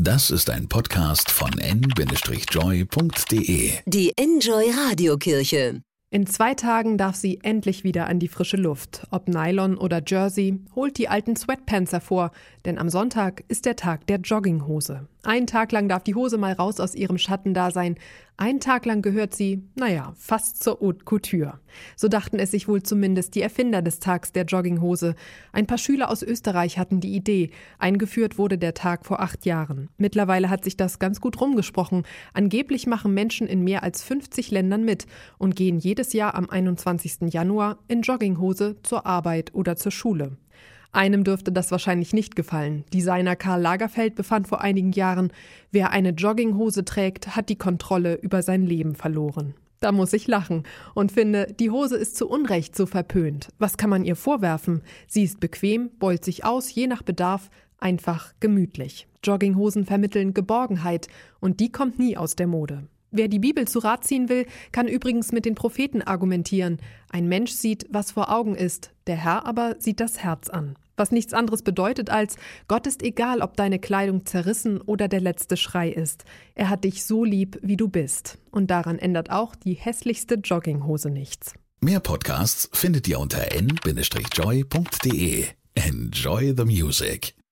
Das ist ein Podcast von n-joy.de. Die Enjoy Radiokirche. In 2 Tagen darf sie endlich wieder an die frische Luft. Ob Nylon oder Jersey, holt die alten Sweatpants hervor, denn am Sonntag ist der Tag der Jogginghose. 1 Tag lang darf die Hose mal raus aus ihrem Schattendasein. 1 Tag lang gehört sie, fast zur Haute Couture. So dachten es sich wohl zumindest die Erfinder des Tags der Jogginghose. Ein paar Schüler aus Österreich hatten die Idee. Eingeführt wurde der Tag vor 8 Jahren. Mittlerweile hat sich das ganz gut rumgesprochen. Angeblich machen Menschen in mehr als 50 Ländern mit und gehen jedes Jahr am 21. Januar in Jogginghose zur Arbeit oder zur Schule. Einem dürfte das wahrscheinlich nicht gefallen. Designer Karl Lagerfeld befand vor einigen Jahren, wer eine Jogginghose trägt, hat die Kontrolle über sein Leben verloren. Da muss ich lachen und finde, die Hose ist zu Unrecht so verpönt. Was kann man ihr vorwerfen? Sie ist bequem, beult sich aus, je nach Bedarf, einfach gemütlich. Jogginghosen vermitteln Geborgenheit und die kommt nie aus der Mode. Wer die Bibel zu Rat ziehen will, kann übrigens mit den Propheten argumentieren. Ein Mensch sieht, was vor Augen ist, der Herr aber sieht das Herz an. Was nichts anderes bedeutet als, Gott ist egal, ob deine Kleidung zerrissen oder der letzte Schrei ist. Er hat dich so lieb, wie du bist. Und daran ändert auch die hässlichste Jogginghose nichts. Mehr Podcasts findet ihr unter n-joy.de. Enjoy the music.